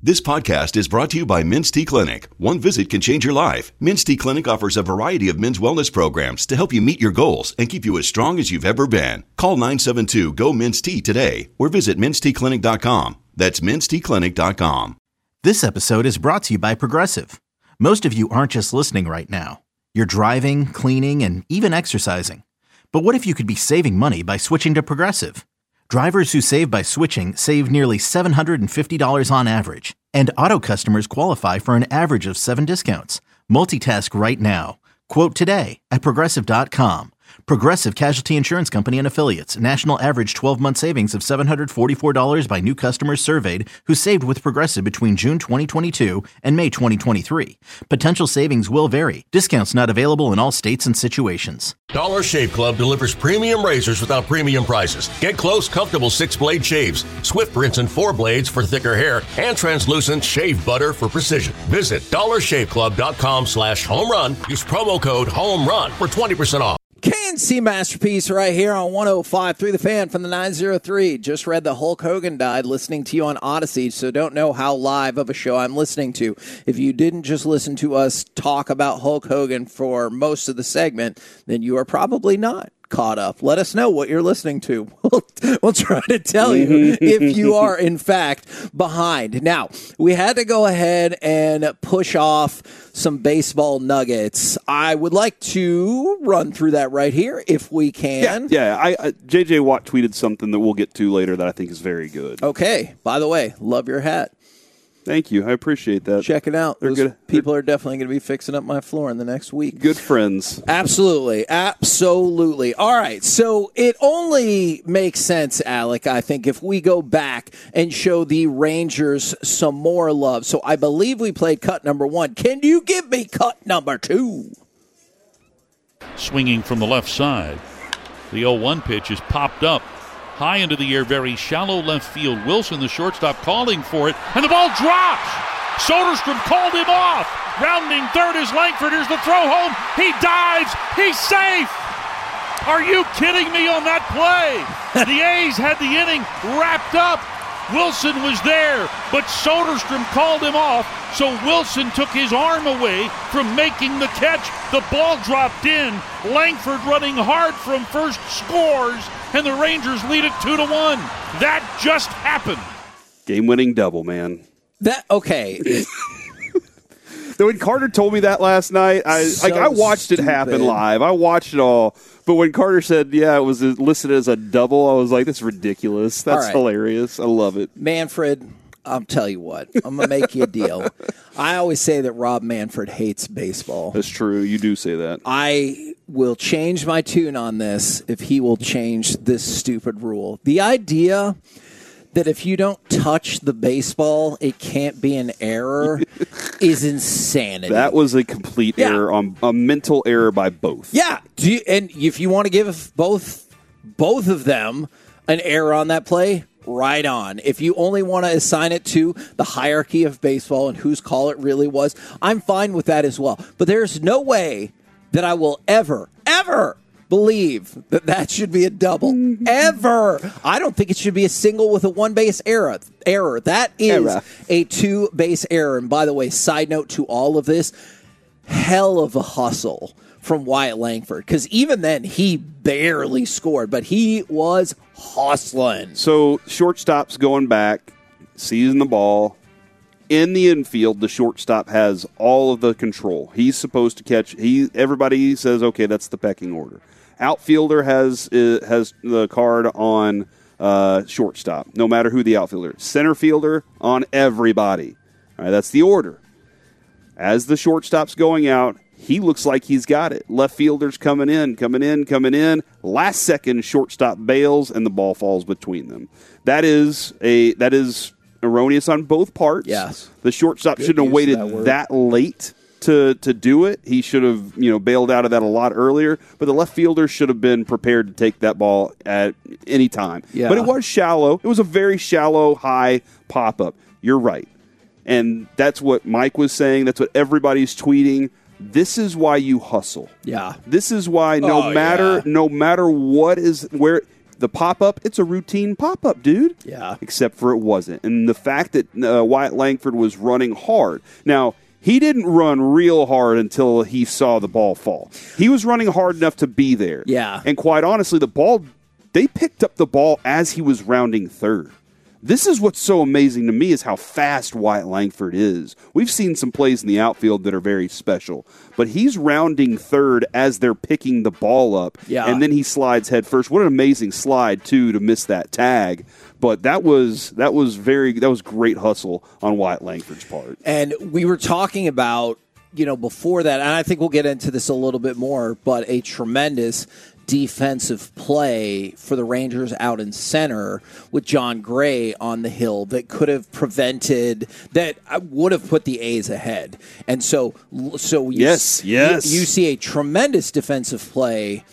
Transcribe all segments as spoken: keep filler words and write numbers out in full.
This podcast is brought to you by Men's T Clinic. One visit can change your life. Men's T Clinic offers a variety of men's wellness programs to help you meet your goals and keep you as strong as you've ever been. Call nine seven two, G O, Men's T today or visit mens t clinic dot com. That's mens t clinic dot com. This episode is brought to you by Progressive. Most of you aren't just listening right now. You're driving, cleaning, and even exercising. But what if you could be saving money by switching to Progressive? Drivers who save by switching save nearly seven hundred fifty dollars on average, and auto customers qualify for an average of seven discounts. Multitask right now. Quote today at progressive dot com. Progressive Casualty Insurance Company and Affiliates. National average twelve-month savings of seven hundred forty-four dollars by new customers surveyed who saved with Progressive between June twenty twenty-two and May twenty twenty-three. Potential savings will vary. Discounts not available in all states and situations. Dollar Shave Club delivers premium razors without premium prices. Get close, comfortable six-blade shaves, swift rinse and four blades for thicker hair, and translucent shave butter for precision. Visit dollar shave club dot com slash home run. Use promo code HOMERUN for twenty percent off. K N C Masterpiece right here on one oh five point three The Fan from the nine oh three. Just read the Hulk Hogan died listening to you on Odyssey, so don't know how live of a show I'm listening to. If you didn't just listen to us talk about Hulk Hogan for most of the segment, then you are probably not caught up. Let us know what you're listening to. We'll, we'll try to tell you if you are, in fact, behind. Now, we had to go ahead and push off some baseball nuggets. I would like to run through that right here, if we can. Yeah, yeah. I, I, J J Watt tweeted something that we'll get to later that I think is very good. Okay. By the way, love your hat. Thank you. I appreciate that. Check it out. They're Those good. people are definitely going to be fixing up my floor in the next week. Good friends. Absolutely. Absolutely. All right. So it only makes sense, Alec, I think, if we go back and show the Rangers some more love. So I believe we played cut number one. Can you give me cut number two? Swinging from the left side. The oh one pitch is popped up. High into the air, very shallow left field. Wilson, the shortstop, calling for it, and the ball drops. Soderstrom called him off. Rounding third is Langford. Here's the throw home. He dives. He's safe. Are you kidding me on that play? The A's had the inning wrapped up. Wilson was there, but Soderstrom called him off, so Wilson took his arm away from making the catch. The ball dropped in. Langford running hard from first scores, and the Rangers lead it two to one. That just happened. Game-winning double, man. That okay. When Carter told me that last night, I So like I watched it stupid. happen live. I watched it all. But when Carter said, yeah, it was listed as a double, I was like, that's ridiculous. That's right. hilarious. I love it. Manfred, I'll tell you what. I'm going to make you a deal. I always say that Rob Manfred hates baseball. That's true. You do say that. I will change my tune on this if he will change this stupid rule. The idea that if you don't touch the baseball, it can't be an error is insanity. That was a complete Yeah. error, on a mental error by both. Yeah, Do you, and if you want to give both both of them an error on that play, right on. If you only want to assign it to the hierarchy of baseball and whose call it really was, I'm fine with that as well. But there's no way that I will ever, ever believe that that should be a double. Ever. I don't think it should be a single with a one-base error. Error. That is Error. a two-base error. And by the way, side note to all of this, hell of a hustle from Wyatt Langford, because even then he barely scored, but he was hustling. So shortstop's going back, seizing the ball. In the infield, the shortstop has all of the control. He's supposed to catch. He everybody says, okay, that's the pecking order. Outfielder has uh, has the card on uh, shortstop, no matter who the outfielder is. Center fielder on everybody. All right, that's the order. As the shortstop's going out, he looks like he's got it. Left fielder's coming in, coming in, coming in. Last second, shortstop bails, and the ball falls between them. That is a that is erroneous on both parts. Yes. The shortstop Good shouldn't have use of waited that word. that late to to do it. He should have, you know, bailed out of that a lot earlier. But the left fielder should have been prepared to take that ball at any time. Yeah. But it was shallow. It was a very shallow, high pop-up. You're right. And that's what Mike was saying. That's what everybody's tweeting. This is why you hustle. Yeah. This is why no Oh, matter yeah. no matter what is where the pop-up, it's a routine pop-up, dude. Yeah. Except for it wasn't. And the fact that uh, Wyatt Langford was running hard. Now, he didn't run real hard until he saw the ball fall. He was running hard enough to be there. Yeah. And quite honestly, the ball, they picked up the ball as he was rounding third. This is what's so amazing to me is how fast Wyatt Langford is. We've seen some plays in the outfield that are very special, but he's rounding third as they're picking the ball up, yeah. and then he slides head first. What an amazing slide too to miss that tag! But that was that was very that was great hustle on Wyatt Langford's part. And we were talking about, you know, before that, and I think we'll get into this a little bit more, but a tremendous defensive play for the Rangers out in center with John Gray on the hill that could have prevented, that would have put the A's ahead. And so, so you, yes, yes. you, you see a tremendous defensive play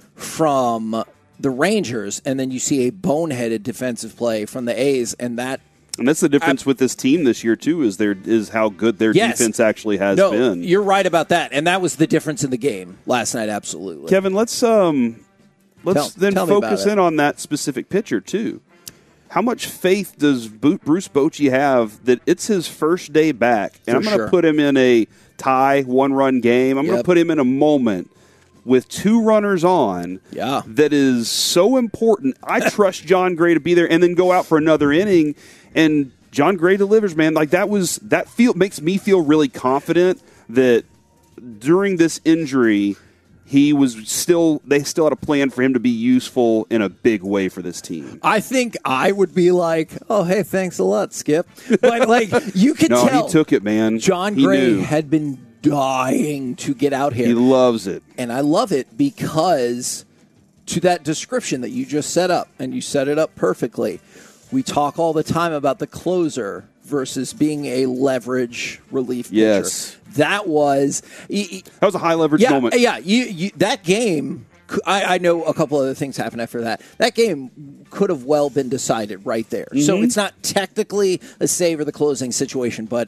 from the Rangers, and then you see a boneheaded defensive play from the A's, and that. And that's the difference I, with this team this year, too, is there is how good their yes. defense actually has no, been. You're right about that. And that was the difference in the game last night, absolutely. Kevin, let's um, let's tell, then tell focus in on that specific pitcher, too. How much faith does Bruce Bochy have that it's his first day back, and For I'm going to sure. put him in a tie, one-run game. I'm yep. going to put him in a moment with two runners on yeah. that is so important. I trust John Gray to be there and then go out for another inning, and John Gray delivers, man. Like that was that feel makes me feel really confident that during this injury, he was still they still had a plan for him to be useful in a big way for this team. I think I would be like, "Oh, hey, thanks a lot, Skip." But like you could no, tell, he took it, man. John He Gray knew. had been dying to get out here. He loves it, and I love it because to that description that you just set up, and you set it up perfectly. We talk all the time about the closer versus being a leverage relief pitcher. Yes. That was that was a high leverage yeah, moment. Yeah, you, you, that game. I, I know a couple other things happened after that. That game could have well been decided right there. Mm-hmm. So it's not technically a save or the closing situation, but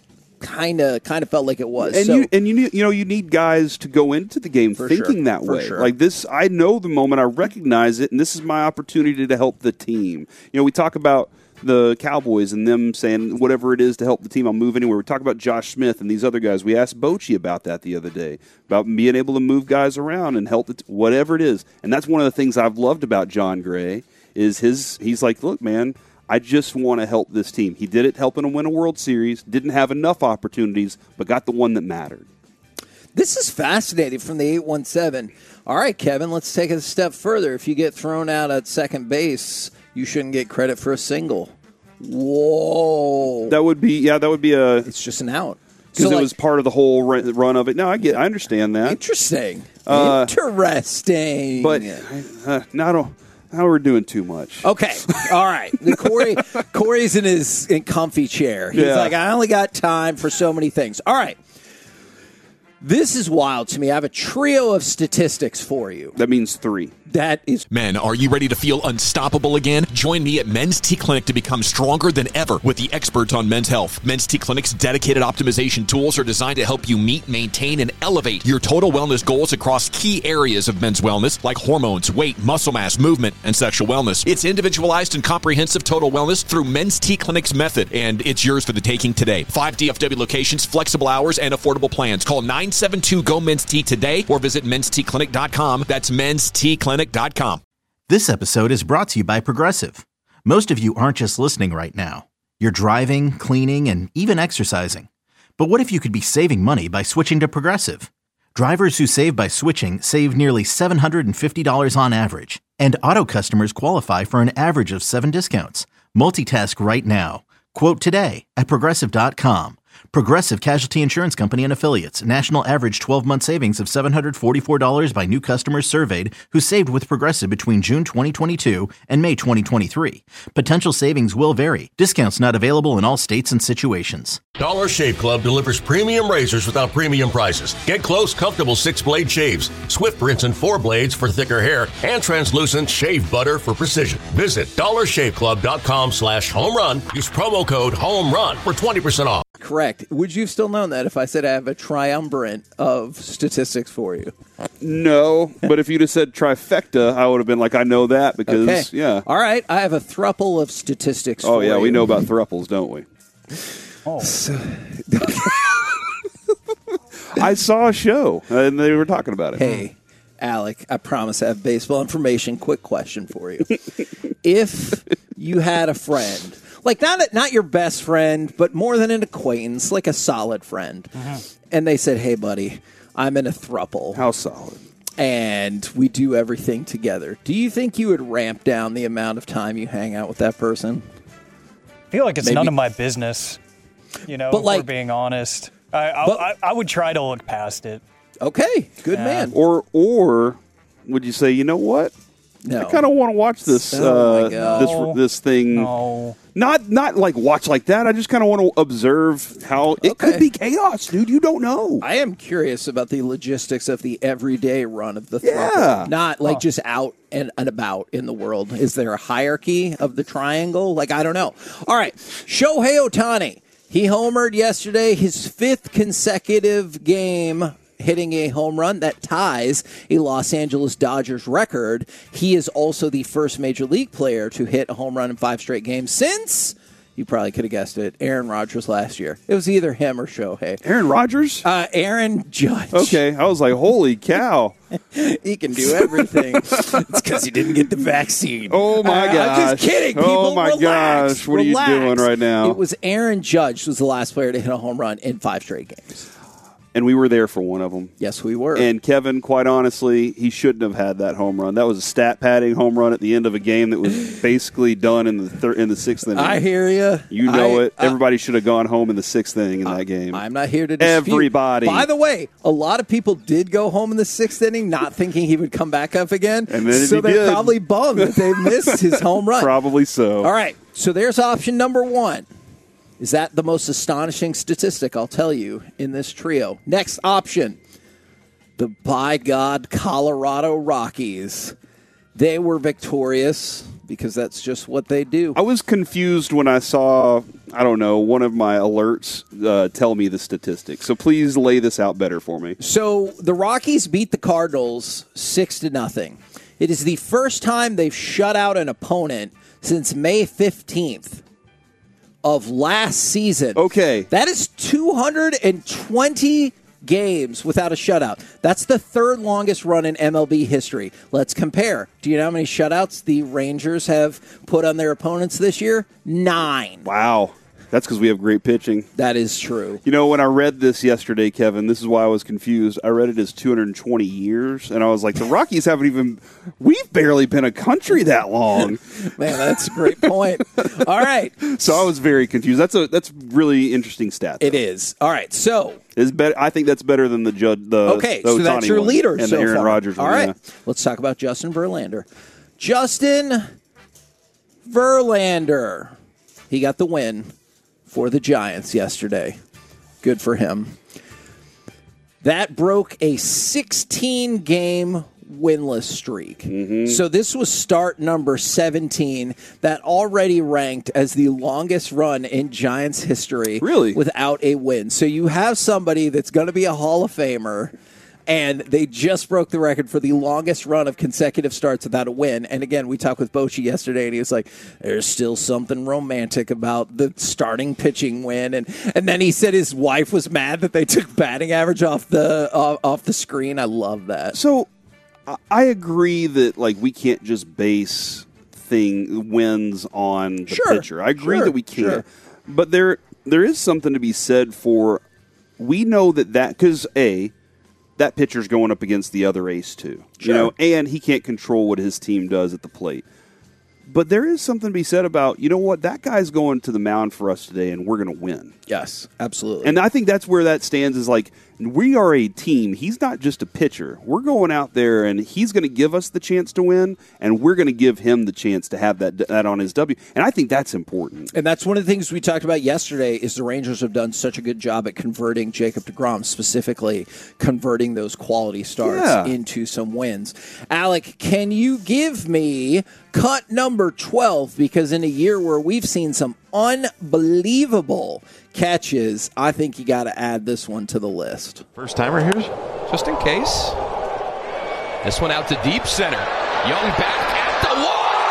kind of kind of felt like it was. And so, you and you need, you know you need guys to go into the game For thinking sure. that For way. sure. Like this, I know the moment, I recognize it, and this is my opportunity to help the team. You know, we talk about the Cowboys and them saying whatever it is to help the team, I'll move anywhere. We talk about Josh Smith and these other guys. We asked Bochy about that the other day, about being able to move guys around and help the t- whatever it is. And that's one of the things I've loved about John Gray is his. He's like, look, man, I just want to help this team. He did it helping them win a World Series, didn't have enough opportunities, but got the one that mattered. This is fascinating from the eight one seven. All right, Kevin, let's take it a step further. If you get thrown out at second base, you shouldn't get credit for a single. Whoa. That would be, yeah, that would be a... It's just an out. Because So, it like, was part of the whole run run of it. No, I get, I understand that. interesting. Uh, interesting. But uh, now, don't, now we're doing too much. Okay, all right. The Corey, Corey's in his in comfy chair. He's Yeah. like, I only got time for so many things. All right. This is wild to me. I have a trio of statistics for you. That means three. That is Men, are you ready to feel unstoppable again? Join me at Men's T Clinic to become stronger than ever with the experts on men's health. Men's T Clinic's dedicated optimization tools are designed to help you meet, maintain, and elevate your total wellness goals across key areas of men's wellness like hormones, weight, muscle mass, movement, and sexual wellness. It's individualized and comprehensive total wellness through Men's T Clinic's method, and it's yours for the taking today. Five D F W locations, flexible hours, and affordable plans. Call nine seven two, G O, Men's T today or visit mens t clinic dot com. That's mens t clinic dot com. This episode is brought to you by Progressive. Most of you aren't just listening right now. You're driving, cleaning, and even exercising. But what if you could be saving money by switching to Progressive? Drivers who save by switching save nearly seven hundred fifty dollars on average. And auto customers qualify for an average of seven discounts. Multitask right now. Quote today at Progressive dot com. Progressive Casualty Insurance Company and Affiliates. National average twelve-month savings of seven hundred forty-four dollars by new customers surveyed who saved with Progressive between June twenty twenty-two and May twenty twenty-three. Potential savings will vary. Discounts not available in all states and situations. Dollar Shave Club delivers premium razors without premium prices. Get close, comfortable six-blade shaves, Swift rinse and four blades for thicker hair, and translucent shave butter for precision. Visit dollar shave club dot com slash home run. Use promo code HOME RUN for twenty percent off. correct. correct. Would you have still known that if I said I have a triumvirate of statistics for you? No, but if you'd have said trifecta, I would have been like, I know that because, Okay. yeah. All right. I have a thruple of statistics Oh, for you. yeah, we know about thruples, don't we? Oh. I saw a show, and they were talking about it. Hey, Alec, I promise I have baseball information. Quick question for you. If you had a friend, like not a, not your best friend, but more than an acquaintance, like a solid friend, and they said, hey, buddy, I'm in a thruple. How solid. And we do everything together. Do you think you would ramp down the amount of time you hang out with that person? I feel like it's Maybe. none of my business, you know, But if like- we're being honest. I, I, But- I, I would try to look past it. Okay, good Yeah. man. Or or would you say, you know what? No. I kind of want to watch this Oh, my uh, God. this this thing. No. Not not like watch like that. I just kind of want to observe how it Okay. could be chaos, dude. You don't know. I am curious about the logistics of the everyday run of the Yeah. throuple. Not like just out and, and about in the world. Is there a hierarchy of the triangle? Like, I don't know. All right. Shohei Ohtani. He homered yesterday, his fifth consecutive game hitting a home run that ties a Los Angeles Dodgers record. He is also the first Major League player to hit a home run in five straight games since, you probably could have guessed it, Aaron Rodgers last year. It was either him or Shohei. Aaron Rodgers? Uh, Aaron Judge. Okay, I was like, holy cow. He can do everything. It's because he didn't get the vaccine. Oh, my Uh, gosh. I'm just kidding, people. Oh, my Relax. gosh. What Relax. are you doing right now? It was Aaron Judge who was the last player to hit a home run in five straight games. And we were there for one of them. Yes, we were. And Kevin, quite honestly, he shouldn't have had that home run. That was a stat padding home run at the end of a game that was basically done in the thir- in the sixth inning. I hear you. You know I, it. Everybody should have gone home in the sixth inning in that game. I'm not here to dispute. Everybody. By the way, a lot of people did go home in the sixth inning, not thinking he would come back up again. And then so he they're did. probably bummed that they missed his home run. Probably so. All right. So there's option number one. Is that the most astonishing statistic, I'll tell you, in this trio? Next option, the by God Colorado Rockies. They were victorious because that's just what they do. I was confused when I saw, I don't know, one of my alerts uh, tell me the statistics. So please lay this out better for me. So the Rockies beat the Cardinals six to nothing. It is the first time they've shut out an opponent since May fifteenth of last season. Okay. That is two hundred twenty games without a shutout. That's the third longest run in M L B history. Let's compare. Do you know how many shutouts the Rangers have put on their opponents this year? Nine. Wow. That's because we have great pitching. That is true. You know, when I read this yesterday, Kevin, this is why I was confused. I read it as two hundred twenty years, and I was like, the Rockies haven't even, we've barely been a country that long. Man, that's a great point. All right. So I was very confused. That's a that's really interesting stat. Though. It is. All right. So, It's better. I think that's better than the Judd. The okay. the so that's Ohtani your one leader and so the Aaron far. Rodgers All one. right. Yeah. Let's talk about Justin Verlander. Justin Verlander. He got the win for the Giants yesterday. Good for him. That broke a sixteen-game winless streak. Mm-hmm. So this was start number seventeen that already ranked as the longest run in Giants history. Really? Without a win. So you have somebody that's going to be a Hall of Famer, and they just broke the record for the longest run of consecutive starts without a win. And again, we talked with Bochy yesterday, and he was like, there's still something romantic about the starting pitching win. And and then he said his wife was mad that they took batting average off the uh, off the screen. I love that. So I- I agree that like we can't just base thing wins on the Sure, pitcher. I agree sure, that we can't. sure. But there there is something to be said for we know that that because a that pitcher's going up against the other ace too, Sure. you know, and he can't control what his team does at the plate. But there is something to be said about, you know what, that guy's going to the mound for us today, and we're going to win. Yes, absolutely. And I think that's where that stands is like, we are a team. He's not just a pitcher. We're going out there, and he's going to give us the chance to win, and we're going to give him the chance to have that that on his W. And I think that's important. And that's one of the things we talked about yesterday is the Rangers have done such a good job at converting Jacob deGrom, specifically converting those quality starts Yeah. into some wins. Alec, can you give me cut number number twelve, because in a year where we've seen some unbelievable catches, I think you got to add this one to the list. First timer here, just in case. This one out to deep center. Young back at the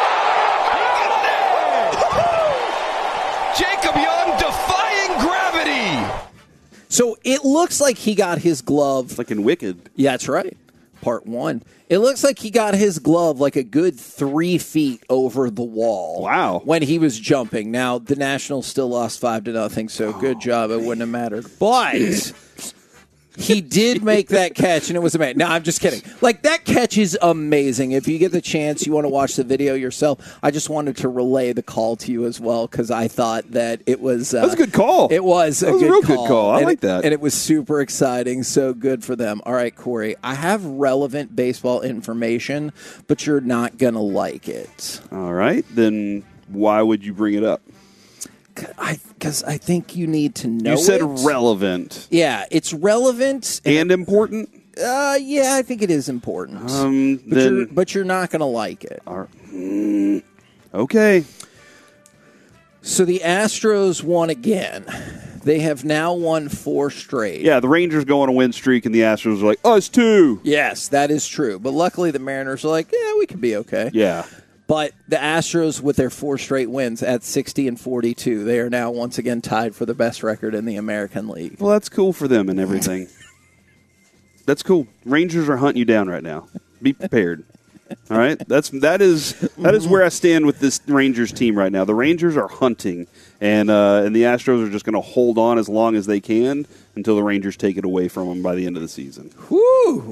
wall. Jacob Young defying gravity. So it looks like he got his glove. Like in Wicked. Yeah, that's right. Part one. It looks like he got his glove like a good three feet over the wall. Wow. When he was jumping. Now, the Nationals still lost five to nothing, so good Oh, job. It wouldn't have mattered. But he did make that catch, and it was amazing. No, I'm just kidding. Like, that catch is amazing. If you get the chance, you want to watch the video yourself. I just wanted to relay the call to you as well, because I thought that it was... Uh, that was a good call. It was a that was good a real call. good call. I and like it, that. And it was super exciting. So good for them. All right, Corey, I have relevant baseball information, but you're not going to like it. All right. Then why would you bring it up? Because I, I think you need to know You said it. relevant. Yeah, it's relevant. And important? Uh, yeah, I think it is important. Um, but, then, you're, but you're not going to like it. All right. Mm, okay. So the Astros won again. They have now won four straight. Yeah, the Rangers go on a win streak, and the Astros are like, us too. Yes, that is true. But luckily the Mariners are like, yeah, we could be okay. Yeah. But the Astros, with their four straight wins at sixty and forty-two, they are now once again tied for the best record in the American League. Well, that's cool for them and everything. That's cool. Rangers are hunting you down right now. Be prepared. All right? That's that is that is where I stand with this Rangers team right now. The Rangers are hunting, and uh, and the Astros are just going to hold on as long as they can until the Rangers take it away from them by the end of the season. Whew!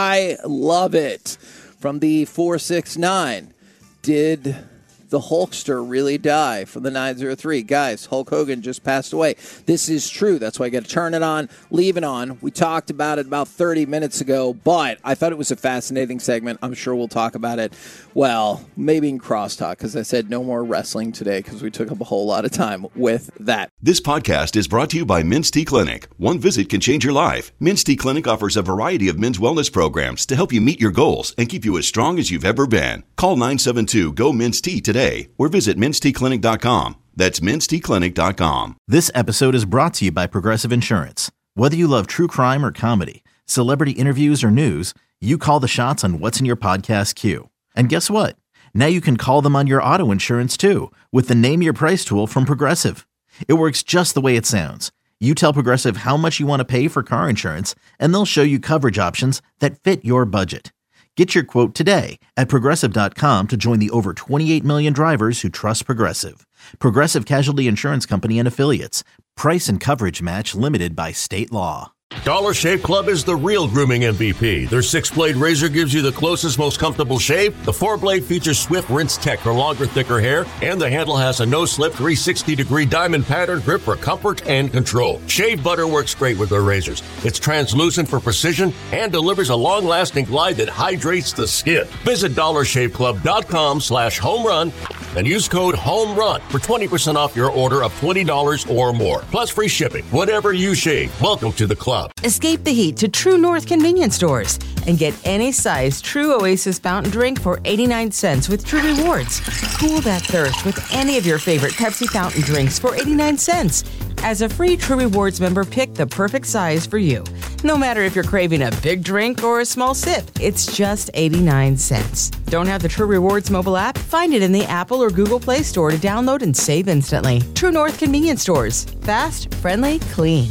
I love it. From the four six nine. Did the Hulkster really die from the nine oh three? Guys, Hulk Hogan just passed away. This is true. That's why I got to turn it on, leave it on. We talked about it about thirty minutes ago, but I thought it was a fascinating segment. I'm sure we'll talk about it, well, maybe in crosstalk, because I said no more wrestling today because we took up a whole lot of time with that. This podcast is brought to you by Men's T Clinic. One visit can change your life. Men's T Clinic offers a variety of men's wellness programs to help you meet your goals and keep you as strong as you've ever been. Call nine seven two, G O, Men's T today or visit men's t clinic dot com. That's men's t clinic dot com. This episode is brought to you by Progressive Insurance. Whether you love true crime or comedy, celebrity interviews or news, you call the shots on what's in your podcast queue. And guess what? Now you can call them on your auto insurance too with the Name Your Price tool from Progressive. It works just the way it sounds. You tell Progressive how much you want to pay for car insurance, and they'll show you coverage options that fit your budget. Get your quote today at Progressive dot com to join the over twenty-eight million drivers who trust Progressive. Progressive Casualty Insurance Company and Affiliates. Price and coverage match limited by state law. Dollar Shave Club is the real grooming M V P. Their six-blade razor gives you the closest, most comfortable shave. The four-blade features Swift Rinse Tech for longer, thicker hair. And the handle has a no-slip three sixty degree diamond pattern grip for comfort and control. Shave butter works great with their razors. It's translucent for precision and delivers a long-lasting glide that hydrates the skin. Visit dollar shave club dot com slash home run and use code HOMERUN for twenty percent off your order of twenty dollars or more. Plus free shipping. Whatever you shave, welcome to the club. Escape the heat to True North convenience stores and get any size True Oasis fountain drink for eighty-nine cents with True Rewards. Cool that thirst with any of your favorite Pepsi fountain drinks for eighty-nine cents. As a free True Rewards member, pick the perfect size for you. No matter if you're craving a big drink or a small sip, it's just eighty-nine cents. Don't have the True Rewards mobile app? Find it in the Apple or Google Play Store to download and save instantly. True North convenience stores. Fast, friendly, clean.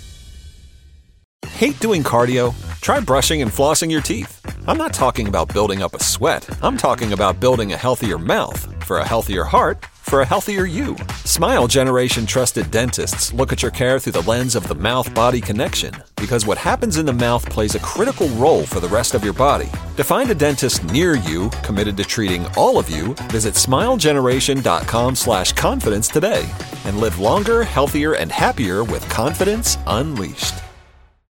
Hate doing cardio? Try brushing and flossing your teeth. I'm not talking about building up a sweat. I'm talking about building a healthier mouth. For a healthier heart, for a healthier you. Smile Generation trusted dentists look at your care through the lens of the mouth-body connection, because what happens in the mouth plays a critical role for the rest of your body. To find a dentist near you committed to treating all of you, visit smile generation dot com slash confidence today and live longer, healthier, and happier with confidence unleashed.